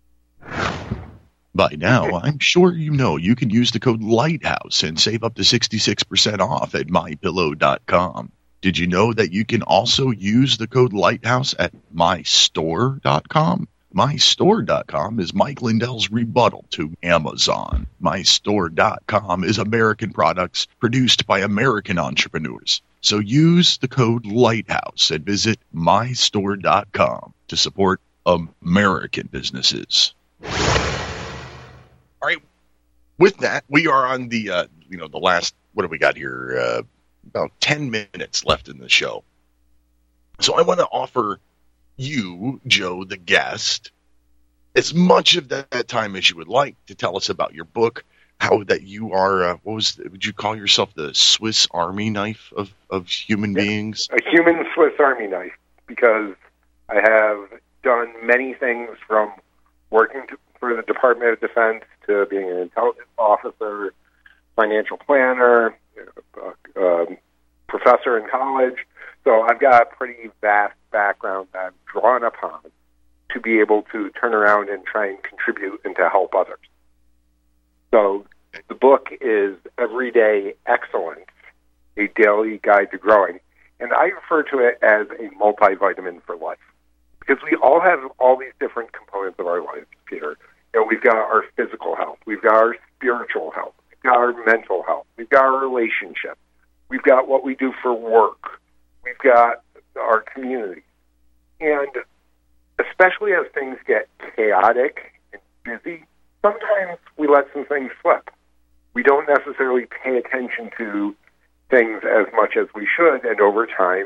By now, I'm sure you know you can use the code LIGHTHOUSE and save up to sixty-six percent off at my pillow dot com. Did you know that you can also use the code LIGHTHOUSE at my store dot com? my store dot com is Mike Lindell's rebuttal to Amazon. my store dot com is American products produced by American entrepreneurs. So use the code LIGHTHOUSE and visit my store dot com to support American businesses. All right. With that, we are on the, uh, you know, the last, what have we got here? Uh, about ten minutes left in the show. So I want to offer you, Joe, the guest, as much of that, that time as you would like to tell us about your book, how that you are, uh, what was, the, would you call yourself the Swiss Army knife of, of human Yeah. beings? A human Swiss Army knife, because I have done many things from working to, for the Department of Defense to being an intelligence officer, financial planner, uh, um, professor in college. So I've got a pretty vast background that I've drawn upon to be able to turn around and try and contribute and to help others. So the book is Everyday Excellence, a daily guide to growing. And I refer to it as a multivitamin for life, because we all have all these different components of our lives, Peter. You know, we've got our physical health, we've got our spiritual health, we've got our mental health, we've got our relationships, we've got what we do for work, we've got our community. And especially as things get chaotic and busy, sometimes we let some things slip. We don't necessarily pay attention to things as much as we should, and over time,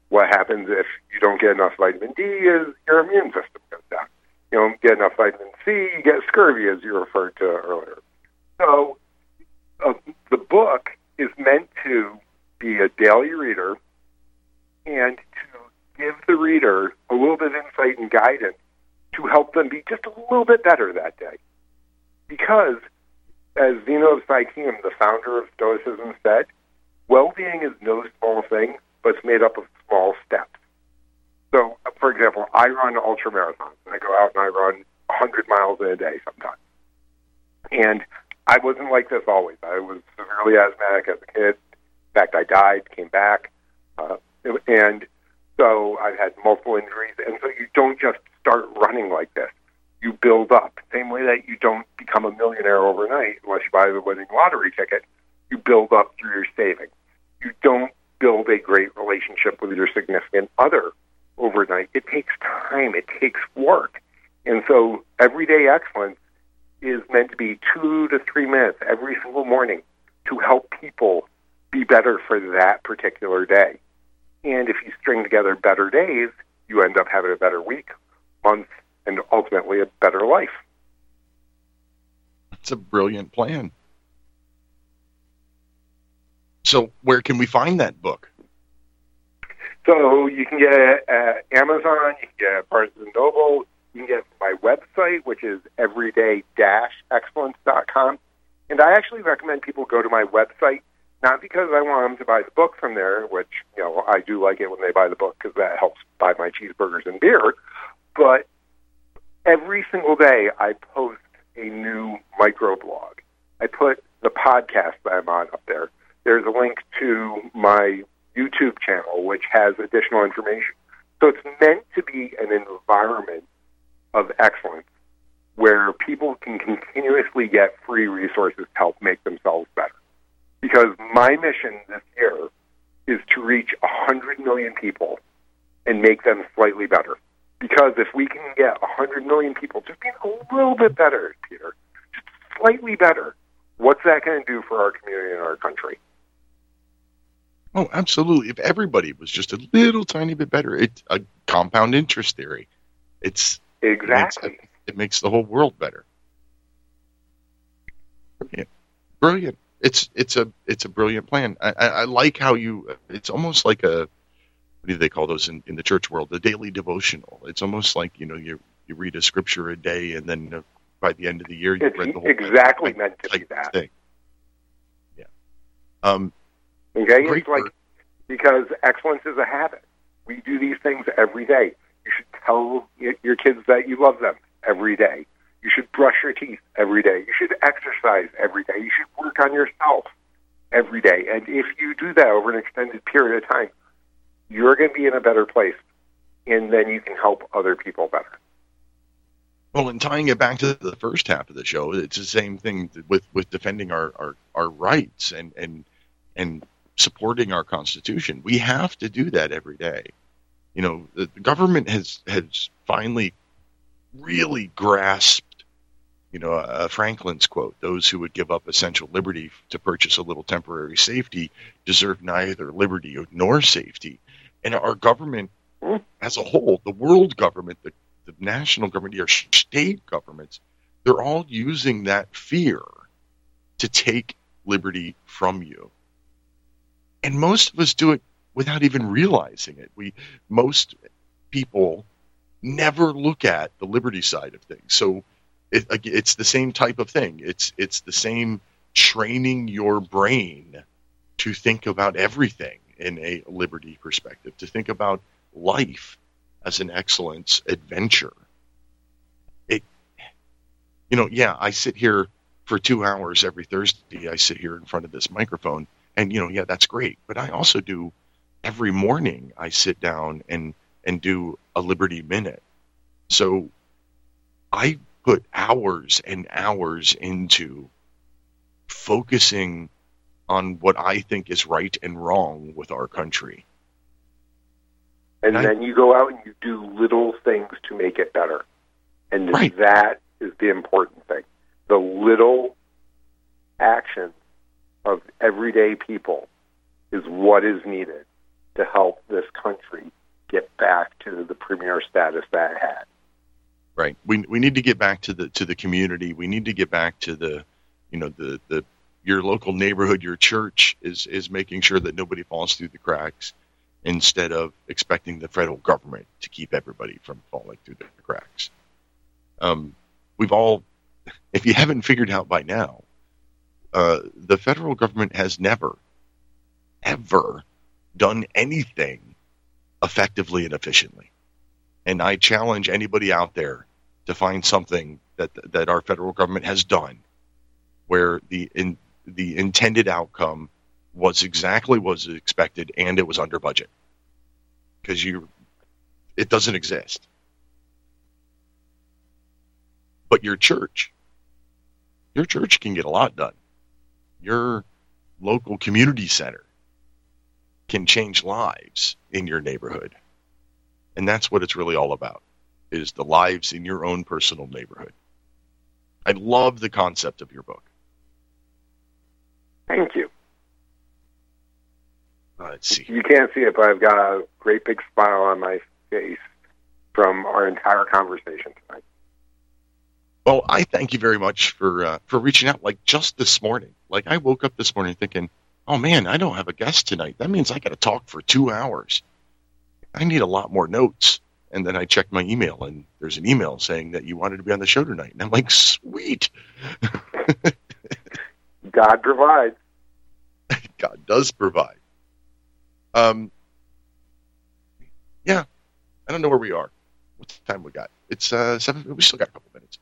What happens if you don't get enough vitamin D is your immune system goes down. You don't get enough vitamin C, you get scurvy, as you referred to earlier. So uh, the book is meant to be a daily reader and to give the reader a little bit of insight and guidance to help them be just a little bit better that day. Because, as Zeno of Citium, the founder of Stoicism, said, well-being is no small thing, but it's made up of small steps. So, for example, I run ultramarathons. I go out and I run one hundred miles in a day sometimes. And I wasn't like this always. I was severely asthmatic as a kid. In fact, I died, came back. Uh, and so I've had multiple injuries. And so you don't just start running like this. You build up. Same way that you don't become a millionaire overnight unless you buy the winning lottery ticket. You build up through your savings. You don't build a great relationship with your significant other overnight. It takes time. It takes work. And so everyday excellence is meant to be two to three minutes every single morning to help people be better for that particular day. And if you string together better days, you end up having a better week, month, and ultimately a better life. It's a brilliant plan. So where can we find that book? So you can get it at Amazon, you can get it at Barnes and Noble, you can get it from my website, which is everyday dash excellence dot com. And I actually recommend people go to my website, not because I want them to buy the book from there, which, you know, I do like it when they buy the book because that helps buy my cheeseburgers and beer, but every single day I post a new microblog. I put the podcast that I'm on up there. There's a link to my YouTube channel, which has additional information. So it's meant to be an environment of excellence where people can continuously get free resources to help make themselves better. Because my mission this year is to reach one hundred million people and make them slightly better. Because if we can get one hundred million people just being a little bit better, Peter, just slightly better, what's that going to do for our community and our country? Oh, absolutely. If everybody was just a little tiny bit better, it's a compound interest theory. It's exactly. It makes, it makes the whole world better. Yeah. Brilliant. It's it's a it's a brilliant plan. I, I, I like how you. It's almost like a what do they call those in, in the church world? The daily devotional. It's almost like, you know, you you read a scripture a day, and then uh, by the end of the year you it's read the whole exactly thing, meant to be that thing. Yeah. Um. Okay, Great it's like work. Because excellence is a habit. We do these things every day. You should tell your kids that you love them every day. You should brush your teeth every day. You should exercise every day. You should work on yourself every day. And if you do that over an extended period of time, you're going to be in a better place, and then you can help other people better. Well, and tying it back to the first half of the show, it's the same thing with, with defending our, our, our rights and, and and supporting our Constitution. We have to do that every day. You know, the, the government has has finally really grasped, you know, uh, Franklin's quote, those who would give up essential liberty to purchase a little temporary safety deserve neither liberty nor safety. And our government as a whole, the world government, the, the national government, our state governments, they're all using that fear to take liberty from you. And most of us do it without even realizing it. We most people never look at the liberty side of things. So it, it's the same type of thing. It's it's the same training your brain to think about everything in a liberty perspective, to think about life as an excellence adventure. It, you know, yeah, I sit here for two hours every Thursday. I sit here in front of this microphone. And, you know, yeah, that's great. But I also do every morning I sit down and, and do a Liberty Minute. So I put hours and hours into focusing on what I think is right and wrong with our country. And, and then I, you go out and you do little things to make it better. And right. That is the important thing. The little actions of everyday people is what is needed. to help this country get back to the premier status that it had. Right. We we need to get back to the to the community. We need to get back to the, you know, the, the your local neighborhood, your church is is making sure that nobody falls through the cracks, instead of expecting the federal government to keep everybody from falling through the cracks. Um, we've all, if you haven't figured out by now, uh, the federal government has never, ever done anything effectively and efficiently. And I challenge anybody out there to find something that that our federal government has done where the in, the intended outcome was exactly what was expected and it was under budget. Because you, it doesn't exist. But your church, your church can get a lot done. Your local community center can change lives in your neighborhood. And that's what it's really all about, is the lives in your own personal neighborhood. I love the concept of your book. Thank you. Uh, let's see. You can't see it, but I've got a great big smile on my face from our entire conversation tonight. Well, I thank you very much for uh, for reaching out. Like just this morning, like I woke up this morning thinking, "Oh man, I don't have a guest tonight. That means I got to talk for two hours. I need a lot more notes." And then I checked my email, and there's an email saying that you wanted to be on the show tonight, and I'm like, "Sweet." God provides. God does provide. Um. Yeah, I don't know where we are. What time we got? It's uh seven. We still got a couple minutes.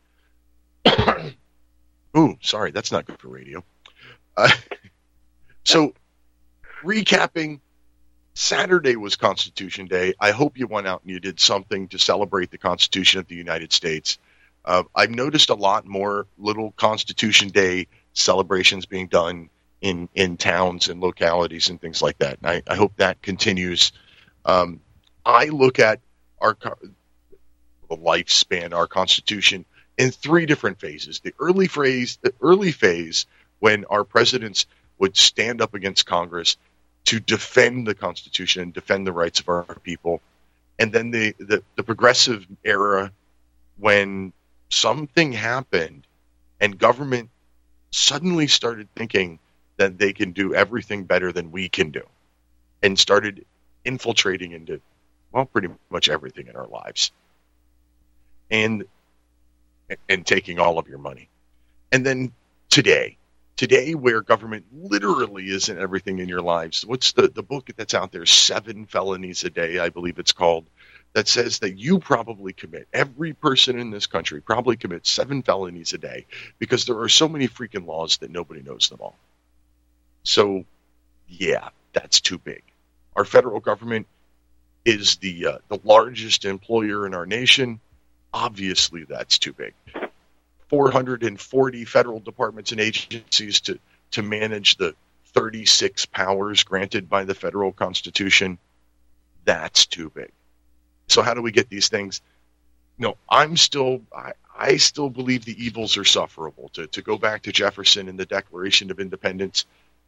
Ooh, sorry, that's not good for radio. Uh, so, recapping, Saturday was Constitution Day. I hope you went out and you did something to celebrate the Constitution of the United States. Uh, I've noticed a lot more little Constitution Day celebrations being done in, in towns and localities and things like that. And I, I hope that continues. Um, I look at our the lifespan, our Constitution, in three different phases. The early phase, the early phase when our presidents would stand up against Congress to defend the Constitution and defend the rights of our people. And then the, the, the progressive era when something happened and government suddenly started thinking that they can do everything better than we can do and started infiltrating into, well, pretty much everything in our lives. And and taking all of your money. And then today, today where government literally isn't everything in your lives. What's the, the book that's out there, Seven Felonies a Day, I believe it's called, that says that you probably commit, every person in this country probably commits seven felonies a day because there are so many freaking laws that nobody knows them all. So, yeah, that's too big. Our federal government is the uh, the largest employer in our nation. Obviously, that's too big. four hundred forty federal departments and agencies to, to manage the thirty-six powers granted by the federal Constitution. That's too big. So how do we get these things? No, I'm still, I, I still believe the evils are sufferable. To, to go back to Jefferson and the Declaration of Independence,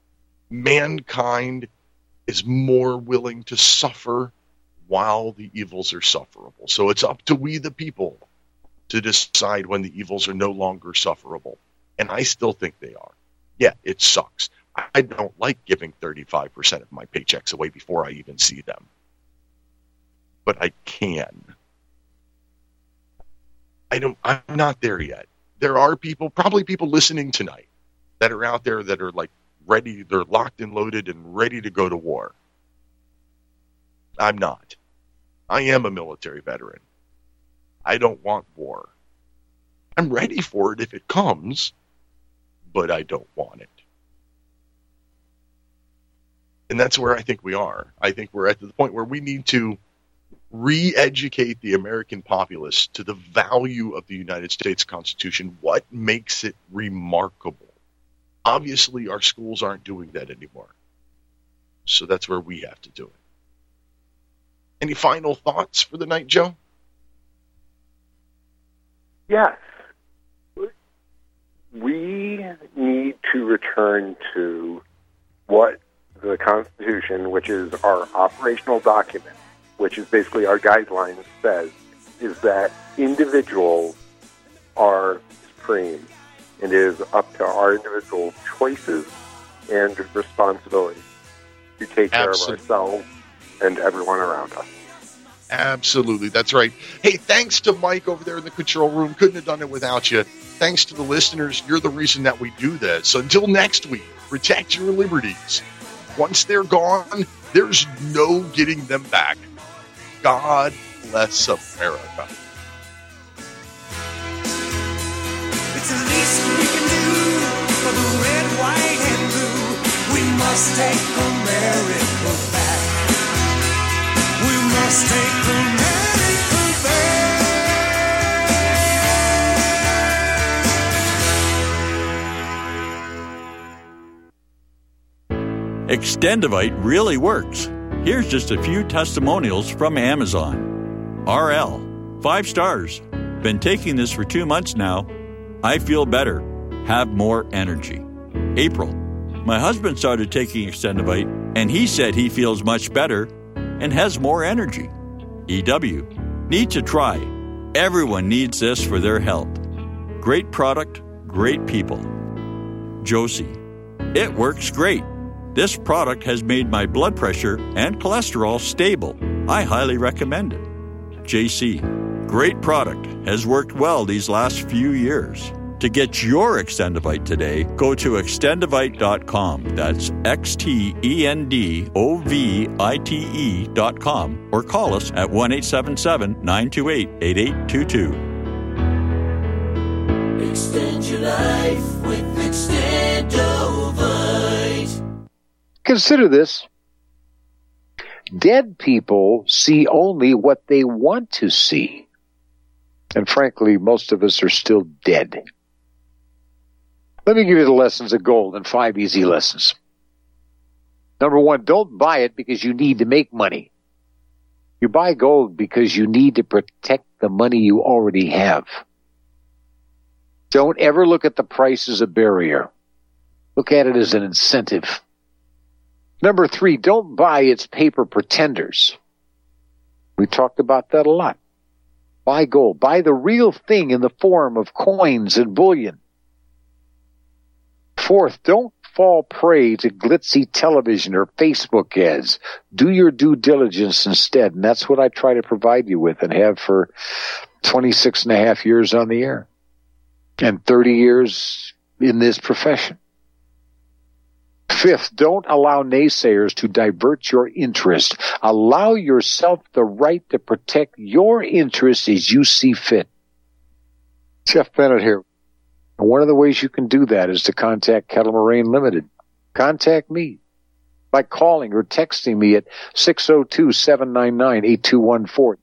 mankind is more willing to suffer while the evils are sufferable. So it's up to we the people to decide when the evils are no longer sufferable. And I still think they are. Yeah, it sucks. I don't like giving thirty-five percent of my paychecks away before I even see them. But I can. I don't, I'm not there yet. There are people, probably people listening tonight, that are out there that are like ready, they're locked and loaded and ready to go to war. I'm not. I am a military veteran. I don't want war. I'm ready for it if it comes, but I don't want it. And that's where I think we are. I think we're at the point where we need to re-educate the American populace to the value of the United States Constitution. What makes it remarkable? Obviously, our schools aren't doing that anymore. So that's where we have to do it. Any final thoughts for the night, Joe? Yes. We need to return to what the Constitution, which is our operational document, which is basically our guidelines, says is that individuals are supreme. It is up to our individual choices and responsibility to take care Absolutely. of ourselves and everyone around us. Absolutely, that's right. Hey, thanks to Mike over there in the control room. Couldn't have done it without you. Thanks to the listeners. You're the reason that we do this. Until next week, protect your liberties. Once they're gone, there's no getting them back. God bless America. It's the least we can do for the red, white, and blue. We must take America back. We must take America back. Extendivite really works. Here's just a few testimonials from Amazon. R L, five stars. Been taking this for two months now. I feel better, have more energy. April, my husband started taking Extendivite, and he said he feels much better and has more energy. E W, need to try. Everyone needs this for their health. Great product, great people. Josie, it works great. This product has made my blood pressure and cholesterol stable. I highly recommend it. J C, great product, has worked well these last few years. To get your Extendivite today, go to extendivite dot com. That's X T E N D O V I T E dot com or call us at one eight seven seven, nine two eight, eight eight two two. Extend your life with Extendovite. Consider this. Dead people see only what they want to see. And frankly, most of us are still dead. Let me give you the lessons of gold in five easy lessons. Number one, don't buy it because you need to make money. You buy gold because you need to protect the money you already have. Don't ever look at the price as a barrier. Look at it as an incentive. Number three, don't buy its paper pretenders. We talked about that a lot. Buy gold. Buy the real thing in the form of coins and bullion. Fourth, don't fall prey to glitzy television or Facebook ads. Do your due diligence instead, and that's what I try to provide you with and have for twenty-six and a half years on the air and thirty years in this profession. Fifth, don't allow naysayers to divert your interest. Allow yourself the right to protect your interests as you see fit. Jeff Bennett here. One of the ways you can do that is to contact Kettle Moraine Limited. Contact me by calling or texting me at six oh two, seven nine nine, eight two one four.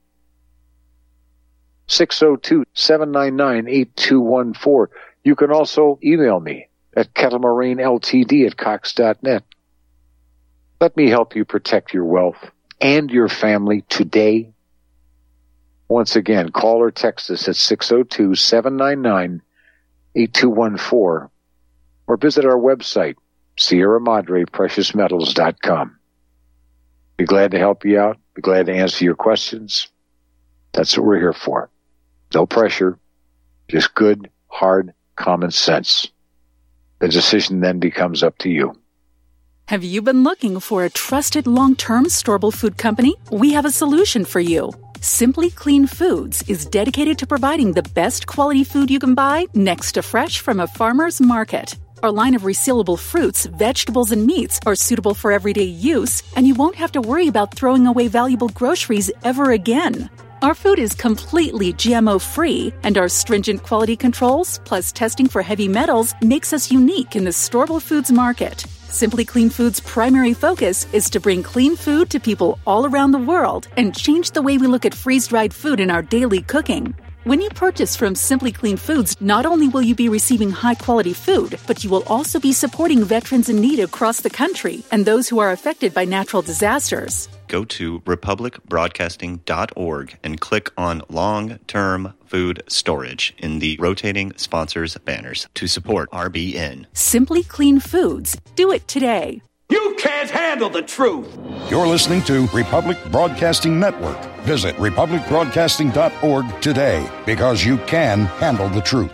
six oh two, seven nine nine, eight two one four. You can also email me at Kettle Moraine L T D at cox dot net. Let me help you protect your wealth and your family today. Once again, call or text us at six oh two, seven nine nine, eight two one four or visit our website, Sierra Madre Precious Metals dot com. Be glad to help you out. Be glad to answer your questions. That's what we're here for. No pressure, just good, hard, common sense. The decision then becomes up to you. Have you been looking for a trusted long-term storable food company? We have a solution for you. Simply Clean Foods is dedicated to providing the best quality food you can buy next to fresh from a farmer's market. Our line of resealable fruits, vegetables, and meats are suitable for everyday use, and you won't have to worry about throwing away valuable groceries ever again. Our food is completely G M O-free, and our stringent quality controls, plus testing for heavy metals, makes us unique in the storable foods market. Simply Clean Foods' primary focus is to bring clean food to people all around the world and change the way we look at freeze-dried food in our daily cooking. When you purchase from Simply Clean Foods, not only will you be receiving high-quality food, but you will also be supporting veterans in need across the country and those who are affected by natural disasters. Go to republic broadcasting dot org and click on Long-Term Food Storage in the rotating sponsors banners to support R B N. Simply Clean Foods. Do it today. You You can't handle the truth. You're listening to Republic Broadcasting Network. Visit republic broadcasting dot org today, because you can handle the truth.